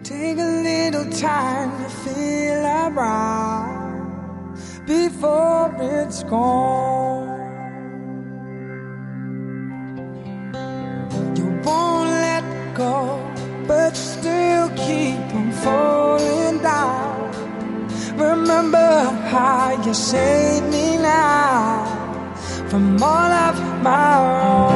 Take a little time to feel around before it's gone. You won't let go, but still keep on falling down. Remember how you saved me now from all of my wrongs.